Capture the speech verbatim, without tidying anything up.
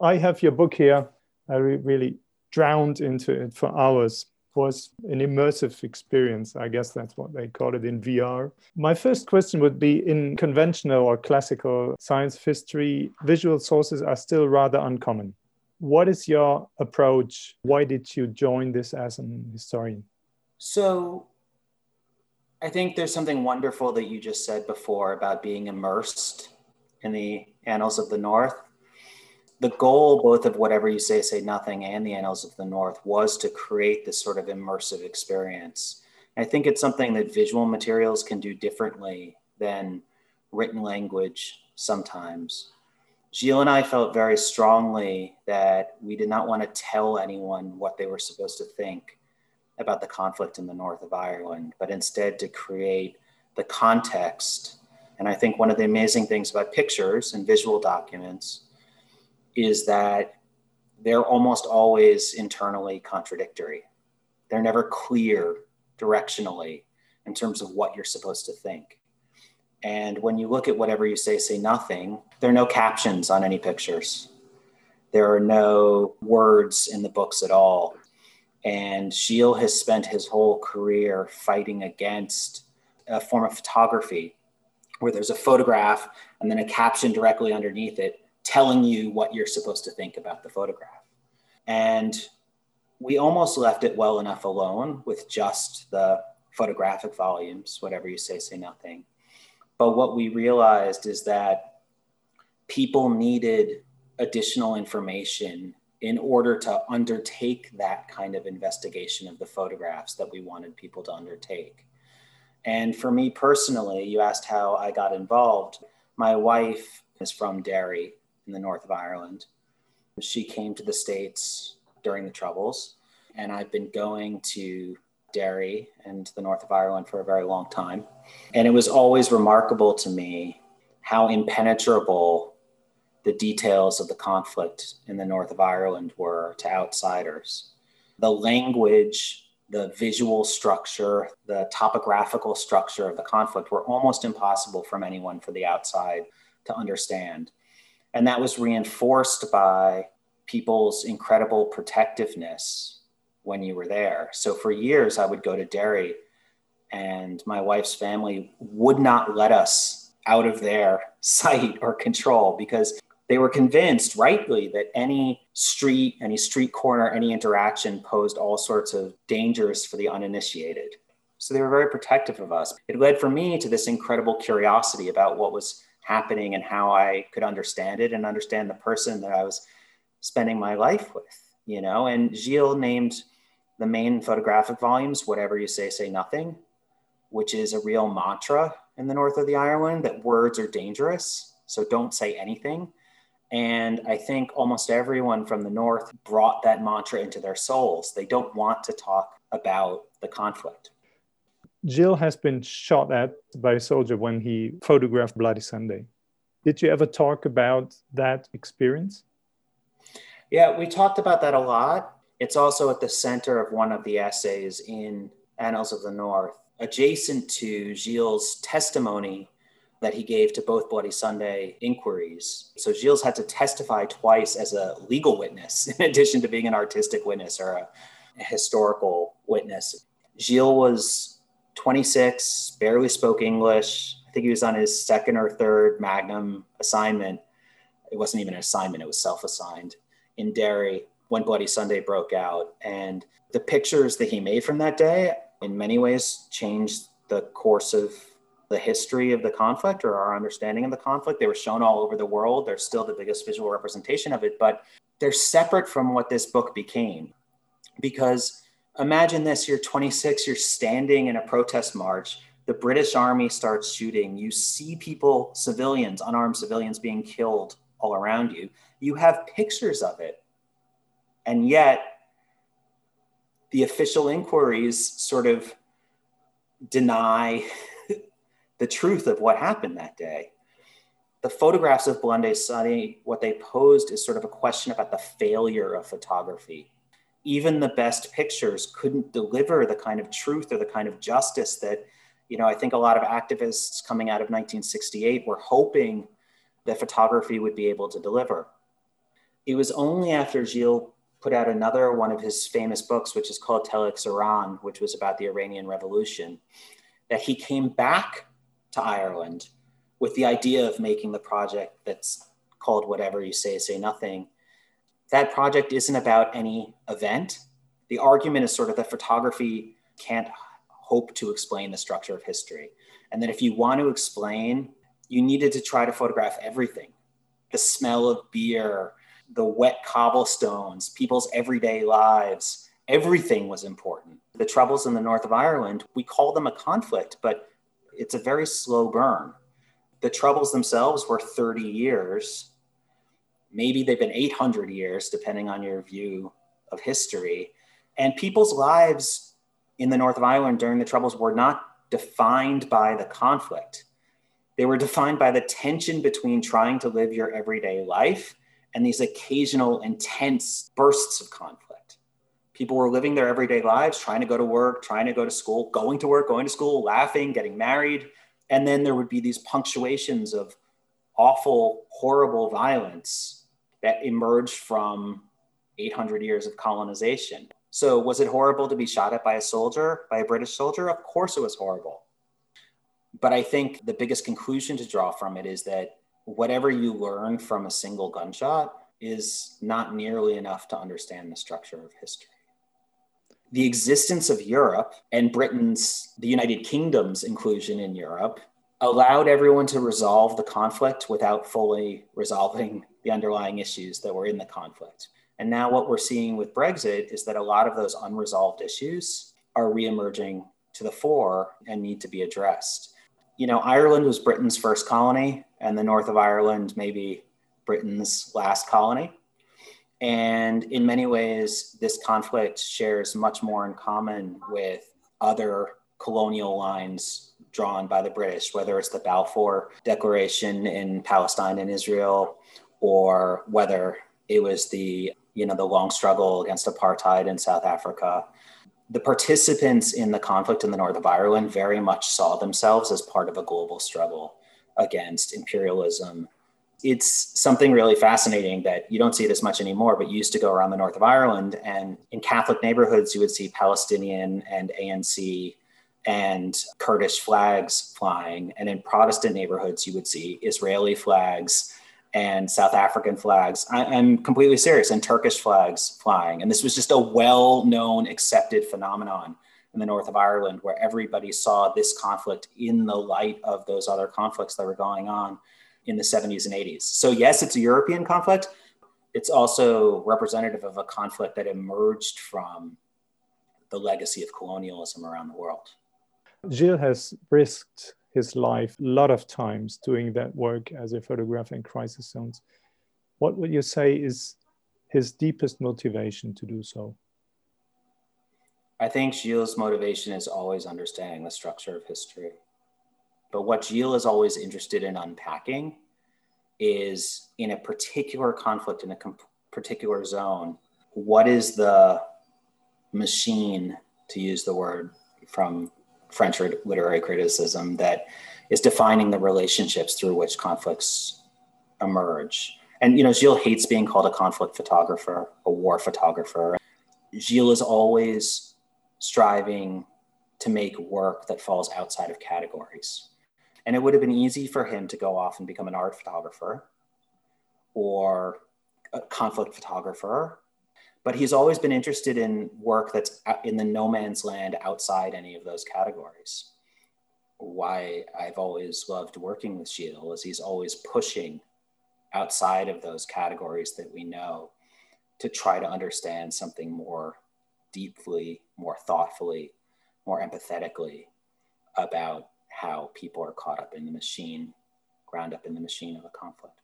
I have your book here. I re- really drowned into it for hours. It was an immersive experience. I guess that's what they call it in V R. My first question would be, in conventional or classical science history, visual sources are still rather uncommon. What is your approach? Why did you join this as an historian? So I think there's something wonderful that you just said before about being immersed in the annals of the North. The goal, both of Whatever You Say, Say Nothing and the Annals of the North, was to create this sort of immersive experience. I think it's something that visual materials can do differently than written language sometimes. Gilles and I felt very strongly that we did not want to tell anyone what they were supposed to think about the conflict in the north of Ireland, but instead to create the context. And I think one of the amazing things about pictures and visual documents is that they're almost always internally contradictory. They're never clear directionally in terms of what you're supposed to think. And when you look at Whatever You Say, Say Nothing, there are no captions on any pictures. There are no words in the books at all. And Gilles has spent his whole career fighting against a form of photography where there's a photograph and then a caption directly underneath it telling you what you're supposed to think about the photograph. And we almost left it well enough alone with just the photographic volumes, Whatever You Say, Say Nothing. But what we realized is that people needed additional information in order to undertake that kind of investigation of the photographs that we wanted people to undertake. And for me personally, you asked how I got involved. My wife is from Derry in the north of Ireland. She came to the States during the Troubles, and I've been going to Derry and the north of Ireland for a very long time. And it was always remarkable to me how impenetrable the details of the conflict in the north of Ireland were to outsiders. The language, the visual structure, the topographical structure of the conflict were almost impossible from anyone for the outside to understand. And that was reinforced by people's incredible protectiveness when you were there. So for years, I would go to Derry and my wife's family would not let us out of their sight or control because they were convinced, rightly, that any street, any street corner, any interaction posed all sorts of dangers for the uninitiated. So they were very protective of us. It led for me to this incredible curiosity about what was happening and how I could understand it and understand the person that I was spending my life with, you know. And Gilles named the main photographic volumes, Whatever You Say, Say Nothing, which is a real mantra in the north of the Ireland, that words are dangerous, so don't say anything. And I think almost everyone from the north brought that mantra into their souls. They don't want to talk about the conflict. Gilles has been shot at by a soldier when he photographed Bloody Sunday. Did you ever talk about that experience? Yeah, we talked about that a lot. It's also at the center of one of the essays in Annals of the North, adjacent to Gilles' testimony that he gave to both Bloody Sunday inquiries. So Gilles had to testify twice as a legal witness, in addition to being an artistic witness or a, a historical witness. Gilles was twenty-six, barely spoke English. I think he was on his second or third Magnum assignment. It wasn't even an assignment, it was self-assigned in Derry when Bloody Sunday broke out. And the pictures that he made from that day in many ways changed the course of the history of the conflict or our understanding of the conflict. They were shown all over the world. They're still the biggest visual representation of it, but they're separate from what this book became. Because imagine this, you're twenty-six, you're standing in a protest march, the British Army starts shooting, you see people, civilians, unarmed civilians being killed all around you. You have pictures of it. And yet the official inquiries sort of deny the truth of what happened that day. The photographs of Bloody Sunday, what they posed is sort of a question about the failure of photography. Even the best pictures couldn't deliver the kind of truth or the kind of justice that, you know, I think a lot of activists coming out of nineteen sixty-eight were hoping that photography would be able to deliver. It was only after Gilles put out another one of his famous books, which is called Telex Iran, which was about the Iranian Revolution, that he came back to Ireland with the idea of making the project that's called Whatever You Say, Say Nothing. That project isn't about any event. The argument is sort of that photography can't hope to explain the structure of history. And that if you want to explain, you needed to try to photograph everything. The smell of beer, the wet cobblestones, people's everyday lives, everything was important. The Troubles in the north of Ireland, we call them a conflict, but it's a very slow burn. The Troubles themselves were thirty years. Maybe they've been eight hundred years, depending on your view of history. And people's lives in the north of Ireland during the Troubles were not defined by the conflict. They were defined by the tension between trying to live your everyday life and these occasional intense bursts of conflict. People were living their everyday lives, trying to go to work, trying to go to school, going to work, going to school, laughing, getting married. And then there would be these punctuations of awful, horrible violence that emerged from eight hundred years of colonization. So was it horrible to be shot at by a soldier, by a British soldier? Of course it was horrible. But I think the biggest conclusion to draw from it is that whatever you learn from a single gunshot is not nearly enough to understand the structure of history. The existence of Europe and Britain's, the United Kingdom's inclusion in Europe allowed everyone to resolve the conflict without fully resolving the underlying issues that were in the conflict. And now what we're seeing with Brexit is that a lot of those unresolved issues are reemerging to the fore and need to be addressed. You know, Ireland was Britain's first colony, and the north of Ireland maybe Britain's last colony. And in many ways, this conflict shares much more in common with other colonial lines drawn by the British, whether it's the Balfour Declaration in Palestine and Israel, or whether it was the, you know, the long struggle against apartheid in South Africa. The participants in the conflict in the north of Ireland very much saw themselves as part of a global struggle against imperialism. It's something really fascinating that you don't see this much anymore, but you used to go around the north of Ireland, and in Catholic neighborhoods, you would see Palestinian and A N C and Kurdish flags flying. And in Protestant neighborhoods, you would see Israeli flags and South African flags. I, I'm completely serious, and Turkish flags flying. And this was just a well-known, accepted phenomenon in the north of Ireland, where everybody saw this conflict in the light of those other conflicts that were going on in the seventies and eighties. So yes, it's a European conflict. It's also representative of a conflict that emerged from the legacy of colonialism around the world. Gilles has risked his life a lot of times doing that work as a photographer in crisis zones. What would you say is his deepest motivation to do so? I think Gilles' motivation is always understanding the structure of history. But what Gilles is always interested in unpacking is, in a particular conflict, in a comp- particular zone, what is the machine, to use the word from French literary criticism, that is defining the relationships through which conflicts emerge. And, you know, Gilles hates being called a conflict photographer, a war photographer. Gilles is always striving to make work that falls outside of categories. And it would have been easy for him to go off and become an art photographer or a conflict photographer, but he's always been interested in work that's in the no man's land outside any of those categories. Why I've always loved working with Gilles is he's always pushing outside of those categories that we know to try to understand something more deeply, more thoughtfully, more empathetically about how people are caught up in the machine, ground up in the machine of a conflict.